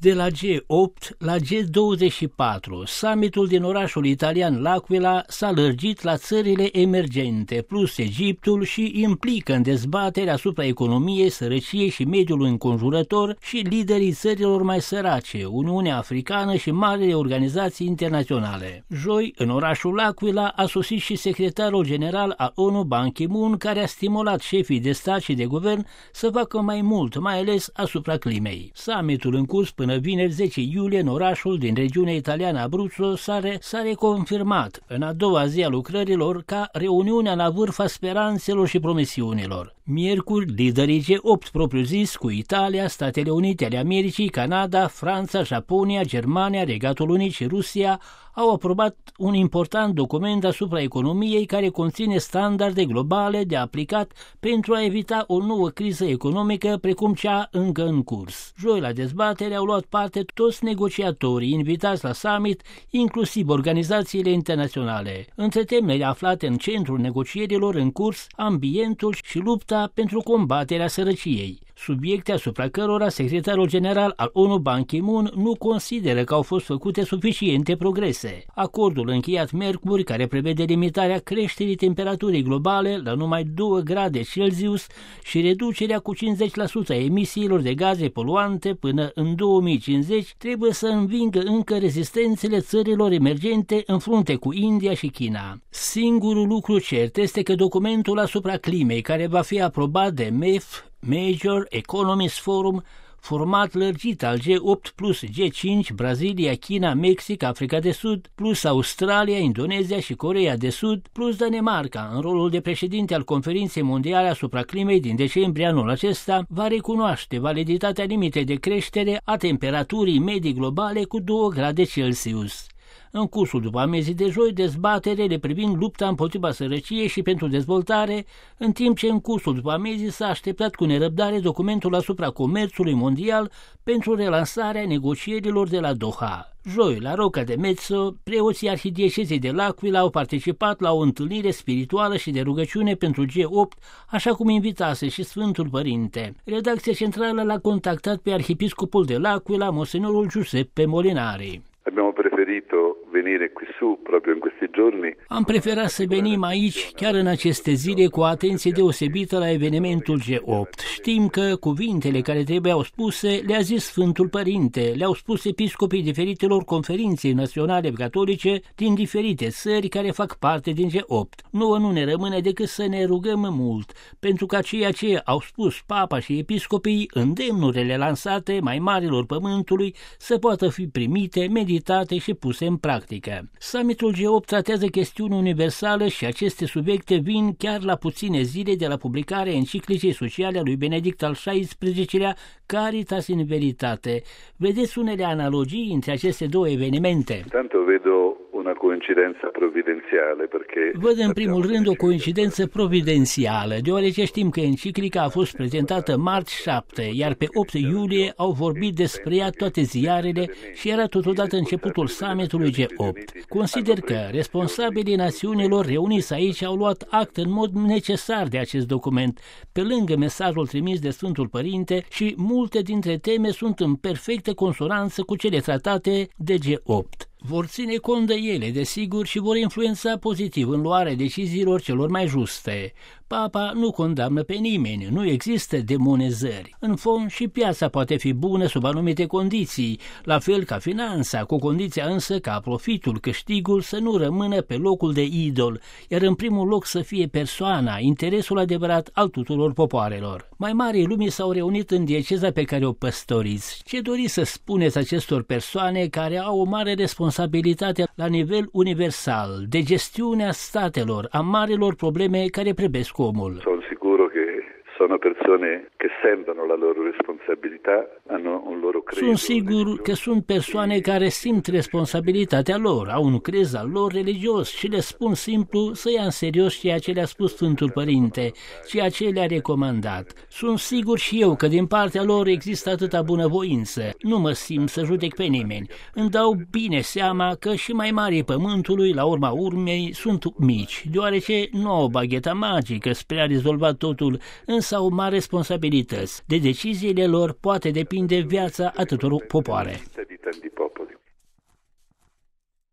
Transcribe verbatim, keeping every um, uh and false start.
De la G opt la G douăzeci și patru, summitul din orașul italian L'Aquila s-a lărgit la țările emergente, plus Egiptul, și implică în dezbatere asupra economiei, sărăciei și mediului înconjurător și liderii țărilor mai sărace, Uniunea Africană și marile organizații internaționale. Joi, în orașul L'Aquila, a sosit și secretarul general al ONU, Ban Ki-moon, care a stimulat șefii de stat și de guvern să facă mai mult, mai ales asupra climei. Summitul în curs până vineri zece iulie în orașul din regiunea italiană Abruzzo s-a, re- s-a reconfirmat în a doua zi a lucrărilor ca reuniunea la vârf a speranțelor și promisiunilor. Miercuri, liderii G opt propriu-zis cu Italia, Statele Unite ale Americii, Canada, Franța, Japonia, Germania, Regatul Unit și Rusia au aprobat un important document asupra economiei care conține standarde globale de aplicat pentru a evita o nouă criză economică precum cea încă în curs. Joi la dezbatere au luat parte toți negociatorii invitați la summit, inclusiv organizațiile internaționale. Între temele aflate în centrul negocierilor în curs, ambientul și lupta pentru combaterea sărăciei, subiecte asupra cărora secretarul general al ONU, Ban Ki-moon, nu consideră că au fost făcute suficiente progrese. Acordul încheiat miercuri, care prevede limitarea creșterii temperaturii globale la numai doi grade Celsius și reducerea cu cincizeci la sută a emisiilor de gaze poluante până în două mii cincizeci, trebuie să învingă încă rezistențele țărilor emergente în frunte cu India și China. Singurul lucru cert este că documentul asupra climei, care va fi aprobat de M E F, Major Economist Forum, format lărgit al G opt plus G cinci, Brazilia, China, Mexic, Africa de Sud, plus Australia, Indonezia și Coreea de Sud, plus Danemarca, în rolul de președinte al Conferinței Mondiale asupra Climei din decembrie anul acesta, va recunoaște validitatea limitei de creștere a temperaturii medii globale cu doi grade Celsius. În cursul după amiezii de joi, dezbaterele privind lupta împotriva sărăciei și pentru dezvoltare, în timp ce în cursul după amiezii s-a așteptat cu nerăbdare documentul asupra comerțului mondial pentru relansarea negocierilor de la Doha. Joi, la Rocca de Mezzo, preoții arhidiecezii de L'Aquila au participat la o întâlnire spirituală și de rugăciune pentru G opt, așa cum invitase și Sfântul Părinte. Redacția centrală l-a contactat pe arhiepiscopul de L'Aquila, Monsignorul Giuseppe Molinari. Abbiamo preferito venire qui su proprio in questi giorni. Am preferat să venim aici chiar în aceste zile cu o atenție deosebită la evenimentul G opt. Știm că cuvintele care trebuiau spuse le-a zis Sfântul Părinte, le-au spus episcopii diferitelor conferințe naționale catolice din diferite țări care fac parte din G opt. Nouă nu ne rămâne decât să ne rugăm mult, pentru ca ceea ce au spus Papa și episcopii, îndemnurile lansate mai marilor pământului, să poată fi primite, meditate și puse în practică. Summitul G opt tratează chestiuni universale și aceste subiecte vin chiar la puține zile de la publicarea enciclicei sociale a lui Benedict al șaisprezecelea, Caritas in Veritate. Vedeți unele analogii între aceste două evenimente? Tanto vedo una coincidenza provvidenziale perché Văd în primul rând o coincidență providențială, deoarece știm că enciclica a fost prezentată marți șapte, iar pe opt iulie au vorbit despre ea toate ziarele și era totodată începutul summitului G opt. Consider că responsabilii națiunilor reuniți aici au luat act în mod necesar de acest document, pe lângă mesajul trimis de Sfântul Părinte, și multe dintre teme sunt în perfectă consonanță cu cele tratate de G opt. Vor ține cont de ele, desigur, și vor influența pozitiv în luarea deciziilor celor mai juste. Papa nu condamnă pe nimeni, nu există demonizări. În fond, și piața poate fi bună sub anumite condiții, la fel ca finanța, cu condiția însă ca profitul, câștigul să nu rămână pe locul de idol, iar în primul loc să fie persoana, interesul adevărat al tuturor popoarelor. Mai marii lumii s-au reunit în dieceza pe care o păstoriți. Ce doriți să spuneți acestor persoane care au o mare responsabilitate la nivel universal, de gestiunea statelor, a marilor probleme care privesc omul? Sono sicuro che sono persone che sentono la loro responsabilità, hanno un loro credo. Sunt sigur că sunt persoane care simt responsabilitatea lor, au un crez al lor religios și le spun simplu să ia în serios ceea ce le-a spus Sfântul Părinte, ceea ce le-a recomandat. Sunt sigur și eu că din partea lor există atâta bunăvoință. Nu mă simt să judec pe nimeni. Îmi dau bine seama că și mai marii pământului, la urma urmei, sunt mici, deoarece nu au bagheta magică spre a rezolva totul, însă au mare responsabilități. De deciziile lor poate depinde viața atâtor popoare. Di tanti popoli.